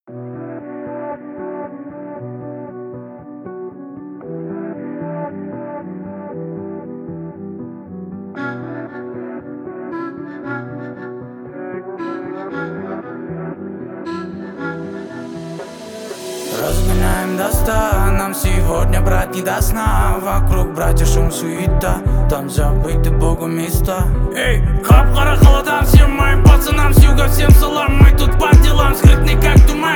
Разгоняем до 100, нам сегодня, брат, не до сна. Вокруг, братья, шум, суета, там забыты Богу места. Эй, хап, қара қаладан всем моим пацанам с юга всем салам. Мы тут по делам, скрытный как туман.